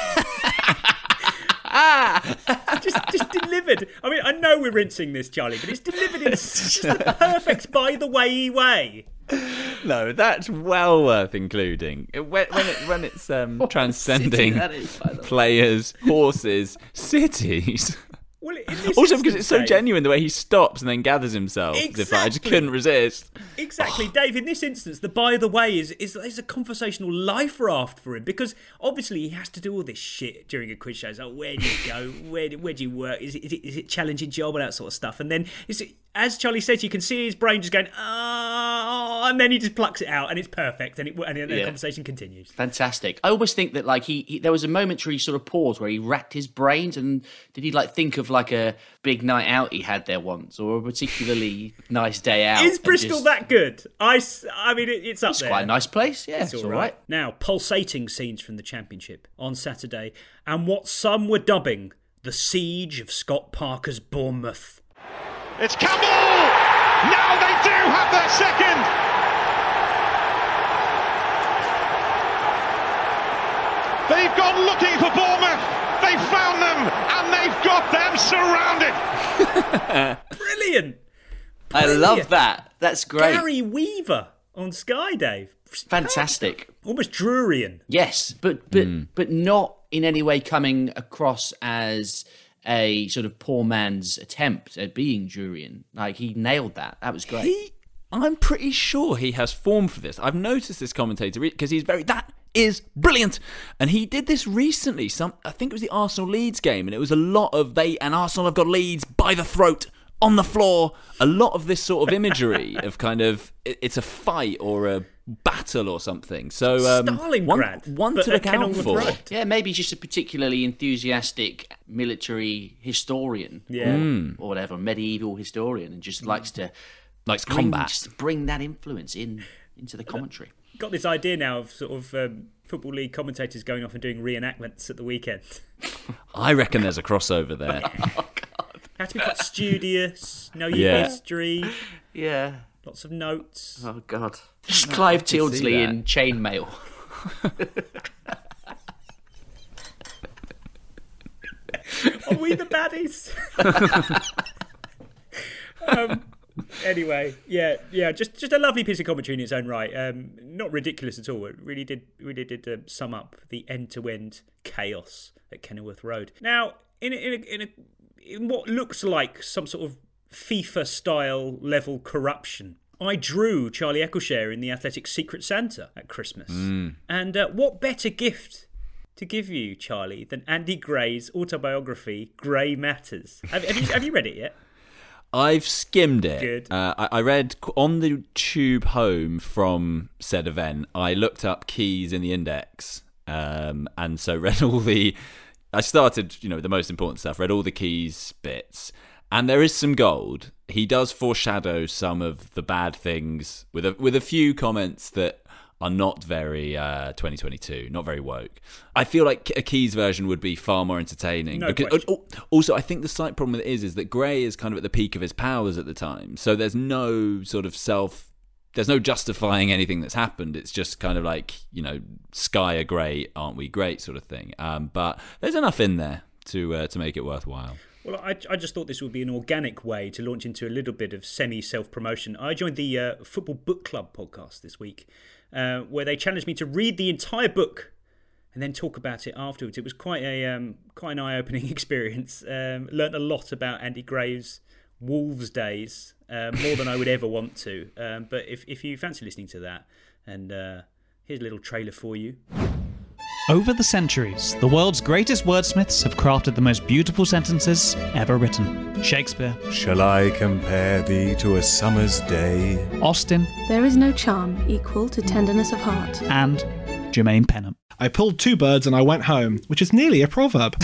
ah! just, just delivered. I mean, I know we're rinsing this, Charlie, but it's delivered in just the perfect by-the-way way.
No, that's well worth including. When, when, it, when it's um, transcending is, players, horses, cities...
Well,
also because it's so Dave, genuine the way he stops and then gathers himself.
Exactly.
If I just couldn't resist.
Exactly, Dave. In this instance, the by the way is, is is a conversational life raft for him, because obviously he has to do all this shit during a quiz show. It's like, where do you go? Where do, where do you work? Is it, is it is it a challenging job and that sort of stuff? And then is it, as Charlie said, you can see his brain just going, oh, and then he just plucks it out, and it's perfect, and, it, and then the
Yeah.
conversation continues.
Fantastic. I almost think that like he, he there was a momentary sort of pause where he racked his brains, and did he like think of like a big night out he had there once, or a particularly nice day out?
Is
and
Bristol
just-
that good? I, s- I mean, it, it's up
It's
there.
quite a nice place. Yeah,
it's
it's
all
all
right.
right.
Now, pulsating scenes from the Championship on Saturday, and what some were dubbing the siege of Scott Parker's Bournemouth.
It's Campbell! Now they do have their second! They've gone looking for Bournemouth. They've found them, and they've got them surrounded.
Brilliant!
I love that. That's great.
Gary Weaver on Sky, Dave.
Fantastic.
Almost Drurian.
Yes, but but but not in any way coming across as a sort of poor man's attempt at being Jurian. Like, he nailed that. That was great.
He, I'm pretty sure he has form for this. I've noticed this commentator because he's very that is brilliant, and he did this recently. Some I think it was the Arsenal Leeds game, and it was a lot of they and Arsenal have got Leeds by the throat on the floor. A lot of this sort of imagery of kind of it, it's a fight or a battle or something. So um,
Stalingrad,
one, one
but
to
at
look out
Kenilworth
for.
Road.
Yeah, maybe he's just a particularly enthusiastic military historian,
Yeah.
or,
Mm.
or whatever, medieval historian, and just likes to
likes
bring,
combat.
just bring that influence in into the commentary.
Got this idea now of sort of um, Football League commentators going off and doing reenactments at the weekend.
I reckon there's a crossover there.
Have to be quite studious, know your
Yeah.
history,
Yeah.
lots of notes.
Oh God, just Clive
can see
Tildesley
that.
in chainmail.
Are we the baddies? um, anyway, yeah, yeah, just just a lovely piece of commentary in its own right. Um, not ridiculous at all. It really did really did um, sum up the end-to-end chaos at Kenilworth Road. Now, in a, in a, in, a, in what looks like some sort of FIFA-style level corruption, I drew Charlie Eccleshare in the Athletic Secret Santa at Christmas.
Mm.
And uh, what better gift to give you, Charlie, than Andy Gray's autobiography, Grey Matters? Have, have, you, have you read it yet?
I've skimmed it.
Good.
Uh, I, I read on the tube home from said event. I looked up keys in the index, um, and so read all the. I started, you know, the most important stuff. Read all the keys bits, and there is some gold. He does foreshadow some of the bad things with a with a few comments that are not very uh, twenty twenty-two, not very woke. I feel like a Keys version would be far more entertaining.
No
because,
question.
oh, also, I think the slight problem with it is, is that Gray is kind of at the peak of his powers at the time. So there's no sort of self... There's no justifying anything that's happened. It's just kind of like, you know, Sky are great, aren't we great sort of thing. Um, but there's enough in there to uh, to make it worthwhile.
Well, I, I just thought this would be an organic way to launch into a little bit of semi-self-promotion. I joined the uh, Football Book Club podcast this week, uh, where they challenged me to read the entire book and then talk about it afterwards. It was quite a um, quite an eye-opening experience. Um, learned a lot about Andy Gray's Wolves days, um, more than I would ever want to. Um, but if, if you fancy listening to that, and uh, here's a little trailer for you.
Over the centuries, the world's greatest wordsmiths have crafted the most beautiful sentences ever written. Shakespeare,
Shall I compare thee to a summer's day?
Austin,
There is no charm equal to tenderness of heart.
and Jermaine Pennant.
I pulled two birds and I went home, which is nearly a proverb.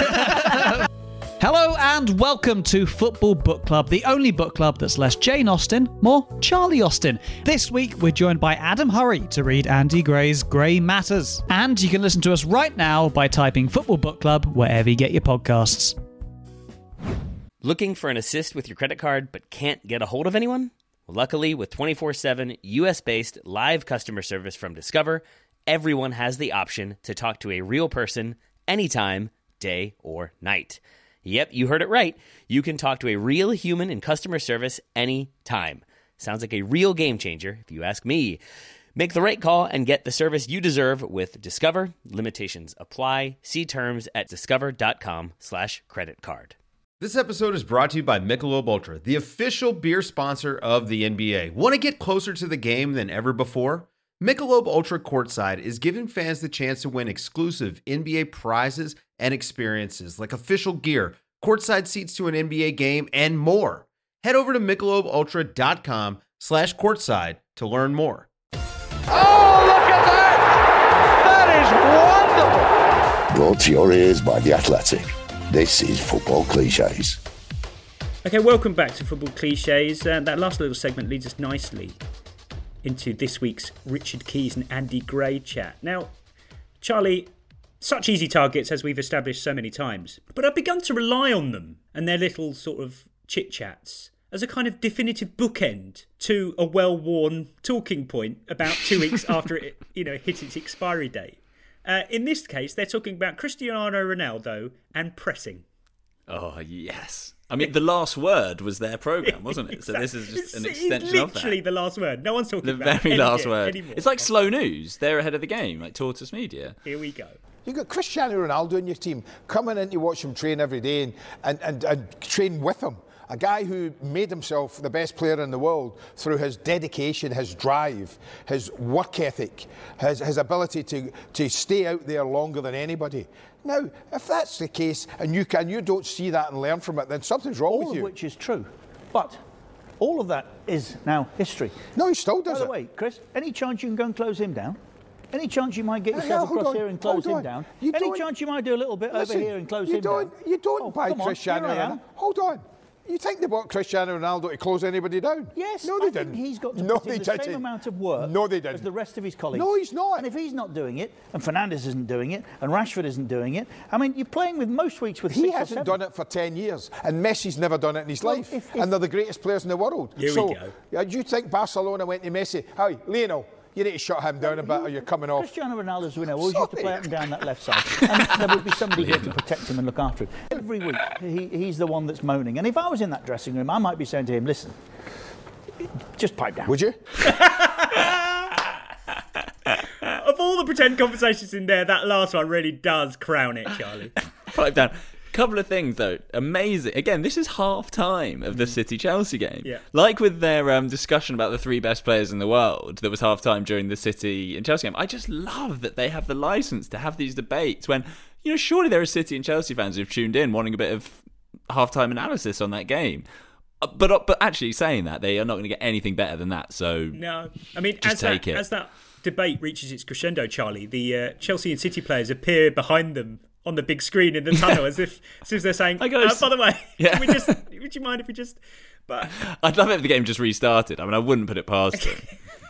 Hello and welcome to Football Book Club, the only book club that's less Jane Austen, more Charlie Austin. This week we're joined by Adam Hurrey to read Andy Gray's Grey Matters. And you can listen to us right now by typing Football Book Club wherever you get your podcasts.
Looking for an assist with your credit card but can't get a hold of anyone? Luckily, with twenty-four seven U S-based live customer service from Discover, everyone has the option to talk to a real person anytime, day or night. Yep, you heard it right. You can talk to a real human in customer service anytime. Sounds like a real game changer, if you ask me. Make the right call and get the service you deserve with Discover. Limitations apply. See terms at discover.com slash credit card.
This episode is brought to you by Michelob Ultra, the official beer sponsor of the N B A. Want to get closer to the game than ever before? Michelob Ultra Courtside is giving fans the chance to win exclusive N B A prizes and experiences like official gear, courtside seats to an N B A game, and more. Head over to michelobultra.com slash courtside to learn more.
Oh, look at that! That is wonderful!
Brought to your ears by The Athletic. This is Football Cliches.
Okay, welcome back to Football Cliches. Uh, that last little segment leads us nicely into this week's Richard Keys and Andy Gray chat. Now, Charlie, such easy targets as we've established so many times, but I've begun to rely on them and their little sort of chit-chats as a kind of definitive bookend to a well-worn talking point about two weeks after it, you know, hit its expiry date. Uh, in this case, they're talking about Cristiano Ronaldo and pressing.
Oh, yes. I mean, the last word was their programme, wasn't it?
Exactly.
So this is just an
It's-
extension
it's
of that.
literally the last word. No one's talking
The
about
very
it
last
any-
word.
anymore.
It's like slow news. They're ahead of the game, like Tortoise Media.
Here we go.
You've got Cristiano Ronaldo in your team, coming in to watch him train every day and, and, and, and train with him. A guy who made himself the best player in the world through his dedication, his drive, his work ethic, his, his ability to, to stay out there longer than anybody. Now, if that's the case and you can, you don't see that and learn from it, then something's wrong
All
with
of
you.
which is true. But all of that is now history.
No, he still does
By
it.
the way, Chris, any chance you can go and close him down? Any chance you might get
Yeah,
yourself
hold
across
on,
here and close
hold
him
on.
down?
You
Any
don't-
chance you might do a little bit
Listen,
over here and close
you
him
don't,
down?
You don't
Oh,
buy
come on,
Cristiano
here I am.
Ronaldo. Hold on. You think they bought Cristiano Ronaldo to close anybody down?
Yes,
no, they
I
didn't.
think he's got to
no,
put in
they
the
didn't.
same amount of work
No, they didn't.
as the rest of his colleagues.
No, he's not.
And if he's not doing it, and Fernandes isn't doing it, and Rashford isn't doing it, I mean, you're playing with most weeks with
He
six or
hasn't
seven.
done it for ten years, and Messi's never done it in his
Well,
life.
if- if-
and they're the greatest players in the world.
Here we
so,
go.
yeah, do you think Barcelona went to Messi? Hey, Lionel, you need to shut him down a bit or you're coming off.
Cristiano Ronaldo's winner always used to play up and down that left side, and there would be somebody here to protect him and look after him. Every week, he, he's the one that's moaning. And if I was in that dressing room, I might be saying to him, listen, just pipe down.
Would you?
Of all the pretend conversations in there, that last one really does crown it, Charlie.
Pipe down. Couple of things though, amazing. Again, this is half time of the City Chelsea game.
Yeah.
Like with their um, discussion about the three best players in the world, that was half time during the City and Chelsea game. I just love that they have the license to have these debates when, you know, surely there are City and Chelsea fans who've tuned in wanting a bit of half time analysis on that game. Uh, But uh, but actually saying that, they are not going to get anything better than that. So
No, I mean,
Just
as that,
take it.
as that debate reaches its crescendo, Charlie, the uh, Chelsea and City players appear behind them on the big screen in the tunnel, as if as if they're saying,
I gotta
uh,
s-
"By the way,
Yeah.
can we just, would you mind if we just?" But
I'd love it if the game just restarted. I mean, I wouldn't put it past them.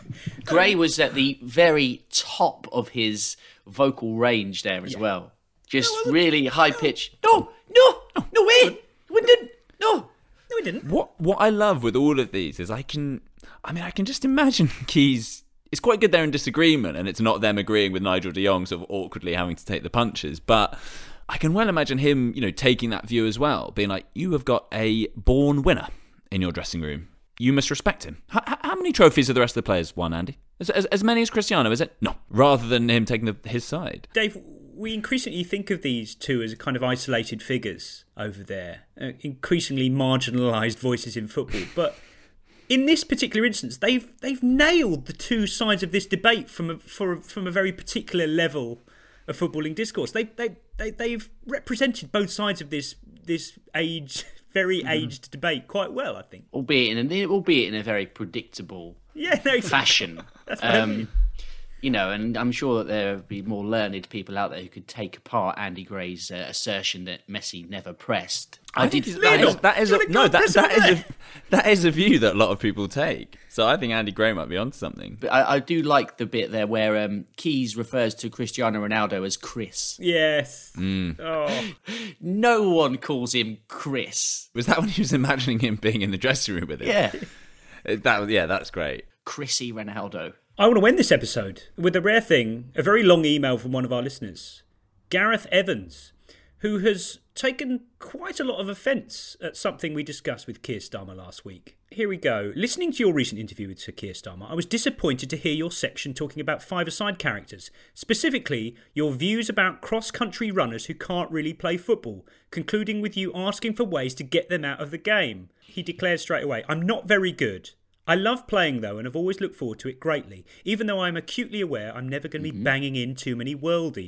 Gray was at the very top of his vocal range there as well. Just really high pitched. No, no, no way. We didn't. No.
No, we didn't.
What what I love with all of these is I can, I mean, I can just imagine Keys. It's quite good they're in disagreement, and it's not them agreeing with Nigel de Jong sort of awkwardly having to take the punches. But I can well imagine him, you know, taking that view as well, being like, "You have got a born winner in your dressing room. You must respect him." How, how many trophies have the rest of the players won, Andy? As, as, as many as Cristiano, is it? No. Rather than him taking the, his side.
Dave, we increasingly think of these two as kind of isolated figures over there, uh, increasingly marginalised voices in football. But in this particular instance, they've they've nailed the two sides of this debate from a, for, from a very particular level of footballing discourse. They they they they've represented both sides of this this age very aged debate quite well, I think.
Albeit in a, albeit in a very predictable
Yeah, no, exactly.
fashion.
That's what I mean.
Um, you know, and I'm sure that there would be more learned people out there who could take apart Andy Gray's uh, assertion that Messi never pressed.
I, think he's- that is, that is a, no that that is a that is a view that a lot of people take. So I think Andy Gray might be onto something.
But I, I do like the bit there where um, Keys refers to Cristiano Ronaldo as Chris.
Yes.
Mm.
Oh.
No one calls him Chris.
Was that when he was imagining him being in the dressing room with him?
Yeah.
That yeah, that's great.
Chrissy Ronaldo.
I want to end this episode with a rare thing, a very long email from one of our listeners, Gareth Evans, who has taken quite a lot of offence at something we discussed with Keir Starmer last week. Here we go. Listening to your recent interview with Sir Keir Starmer, I was disappointed to hear your section talking about five-a-side characters, specifically your views about cross-country runners who can't really play football, concluding with you asking for ways to get them out of the game. He declared straight away, "I'm not very good. I love playing though and have always looked forward to it greatly, even though I'm acutely aware I'm never going to be banging in too many worldies.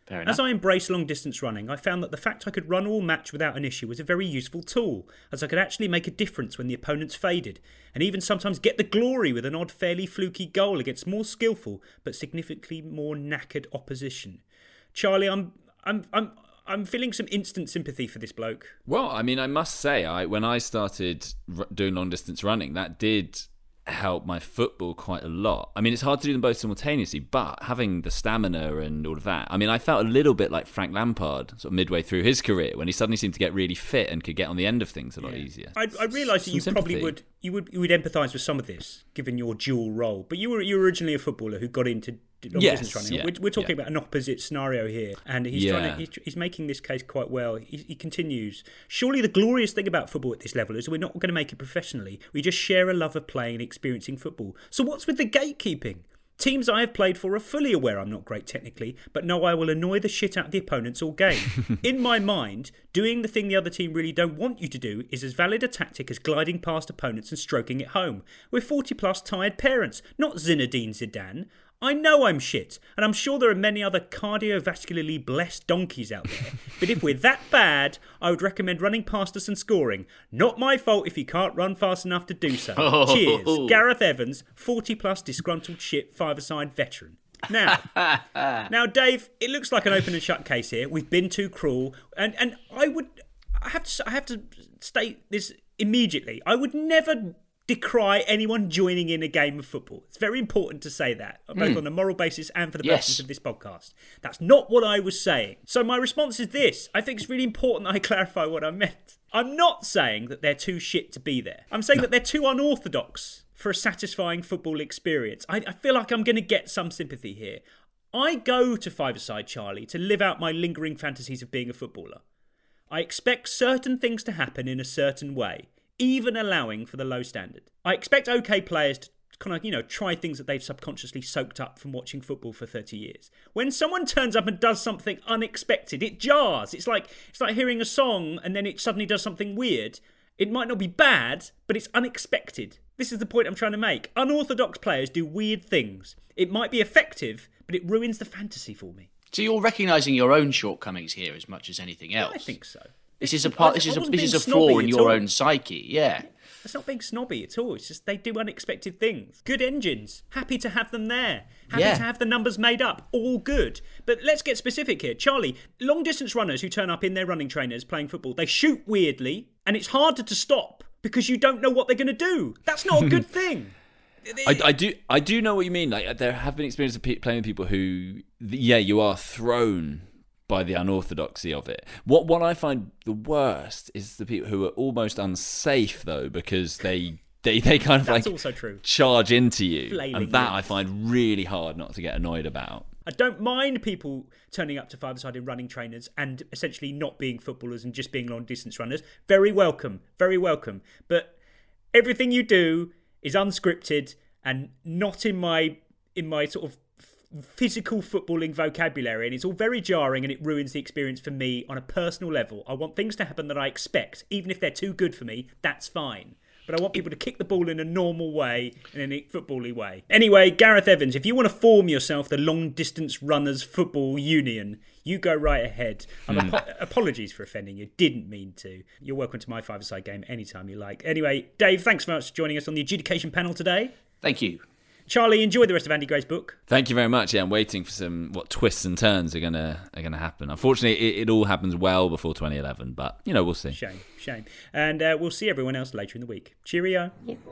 Fair enough.
As I embrace long-distance running, I found that the fact I could run all match without an issue was a very useful tool, as I could actually make a difference when the opponents faded, and even sometimes get the glory with an odd, fairly fluky goal against more skillful but significantly more knackered opposition. Charlie, I'm, I'm, I'm, I'm feeling some instant sympathy for this bloke.
Well, I mean, I must say, I when I started r- doing long-distance running, that did help my football quite a lot. I mean, it's hard to do them both simultaneously, but having the stamina and all of that, I mean, I felt a little bit like Frank Lampard sort of midway through his career when he suddenly seemed to get really fit and could get on the end of things a lot yeah. easier.
I, I realised that you
Some
probably
sympathy.
would you would you would empathise with some of this, given your dual role. But you were you were originally a footballer who got into long
Yes,
distance running.
yeah,
we're, we're talking
yeah.
about an opposite scenario here, and he's
Yeah.
trying to, he's, he's making this case quite well. He, he continues. Surely the glorious thing about football at this level is we're not going to make it professionally. We just share a love of playing and experiencing football. So what's with the gatekeeping? Teams I have played for are fully aware I'm not great technically, but know I will annoy the shit out of the opponents all game. In my mind, doing the thing the other team really don't want you to do is as valid a tactic as gliding past opponents and stroking it home. We're forty plus tired parents, not Zinedine Zidane. I know I'm shit, and I'm sure there are many other cardiovascularly blessed donkeys out there, but if we're that bad, I would recommend running past us and scoring. Not my fault if you can't run fast enough to do so.
Oh.
Cheers. Gareth Evans, forty plus disgruntled shit five-a-side veteran. Now, now, Dave, it looks like an open and shut case here. We've been too cruel, and, and I would, I have to, I have to state this immediately. I would never decry anyone joining in a game of football. It's very important to say that, both
Mm.
on a moral basis and for the
Yes.
purposes of this podcast. That's not what I was saying. So my response is this. I think it's really important that I clarify what I meant. I'm not saying that they're too shit to be there. I'm saying that they're too unorthodox for a satisfying football experience. I, I feel like I'm going to get some sympathy here. I go to Five-a-Side Charlie to live out my lingering fantasies of being a footballer. I expect certain things to happen in a certain way, even allowing for the low standard. I expect okay players to kind of, you know, try things that they've subconsciously soaked up from watching football for thirty years. When someone turns up and does something unexpected, it jars. It's like it's like hearing a song and then it suddenly does something weird. It might not be bad, but it's unexpected. This is the point I'm trying to make. Unorthodox players do weird things. It might be effective, but it ruins the fantasy for me.
So you're recognising your own shortcomings here as much as anything else.
Yeah, I think so.
This is a part. This
I
is a
wasn't
this
being
is a
snobby
flaw in
at
your
all.
own psyche. Yeah.
That's not being snobby at all. It's just they do unexpected things. Good engines. Happy to have them there. Happy
Yeah.
to have the numbers made up. All good. But let's get specific here. Charlie, long distance runners who turn up in their running trainers playing football, they shoot weirdly and it's harder to stop because you don't know what they're going to do. That's not a good thing.
I, I do I do know what you mean. Like there have been experiences of pe- playing with people who, yeah, you are thrown by the unorthodoxy of it. What what I find the worst is the people who are almost unsafe though, because they they, they kind of
That's
like
also true.
charge into you,
Flailing
and that
you.
I find really hard not to get annoyed about.
I don't mind people turning up to five-a-side in running trainers and essentially not being footballers and just being long-distance runners. Very welcome. Very welcome. But everything you do is unscripted and not in my in my sort of physical footballing vocabulary, and it's all very jarring and it ruins the experience for me on a personal level. I want things to happen that I expect. Even if they're too good for me, that's fine. But I want people to kick the ball in a normal way, in a football-y way. Anyway, Gareth Evans, if you want to form yourself the long-distance runners football union, you go right ahead. I'm
Mm.
apo- apologies for offending you. Didn't mean to. You're welcome to my five-a-side game anytime you like. Anyway, Dave, thanks very much for joining us on the adjudication panel today.
Thank you.
Charlie, enjoy the rest of Andy Gray's book.
Thank you very much. Yeah, I'm waiting for some what twists and turns are gonna are gonna happen. Unfortunately, it, it all happens well before twenty eleven, but you know we'll see.
Shame, shame. And uh, we'll see everyone else later in the week. Cheerio.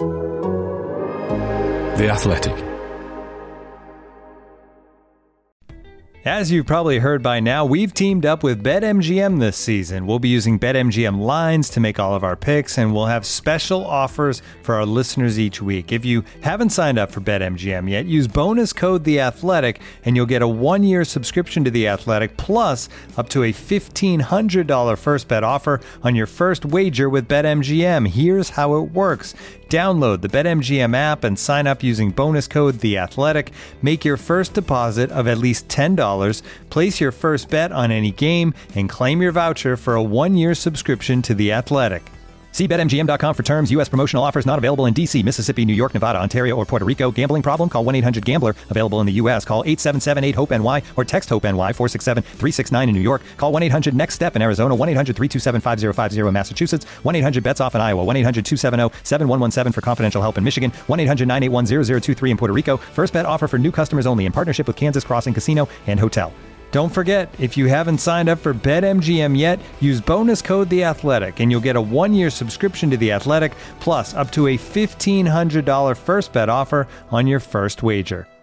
The Athletic.
As you've probably heard by now, we've teamed up with BetMGM this season. We'll be using BetMGM lines to make all of our picks, and we'll have special offers for our listeners each week. If you haven't signed up for BetMGM yet, use bonus code The Athletic, and you'll get a one-year subscription to The Athletic, plus up to a fifteen hundred dollars first bet offer on your first wager with BetMGM. Here's how it works. Download the BetMGM app and sign up using bonus code The Athletic. Make your first deposit of at least ten dollars, place your first bet on any game, and claim your voucher for a one-year subscription to The Athletic. See Bet M G M dot com for terms. U S promotional offers not available in D C, Mississippi, New York, Nevada, Ontario, or Puerto Rico. Gambling problem? Call one eight hundred gambler. Available in the U S. Call eight seven seven eight hope N Y or text HOPE-NY four six seven three six nine in New York. Call one eight hundred next step in Arizona. one eight hundred three two seven five zero five zero in Massachusetts. one eight hundred bets off in Iowa. one eight hundred two seven zero seven one one seven for confidential help in Michigan. one eight hundred nine eight one zero zero two three in Puerto Rico. First bet offer for new customers only in partnership with Kansas Crossing Casino and Hotel. Don't forget, if you haven't signed up for BetMGM yet, use bonus code The Athletic, and you'll get a one-year subscription to The Athletic, plus up to a fifteen hundred dollars first bet offer on your first wager.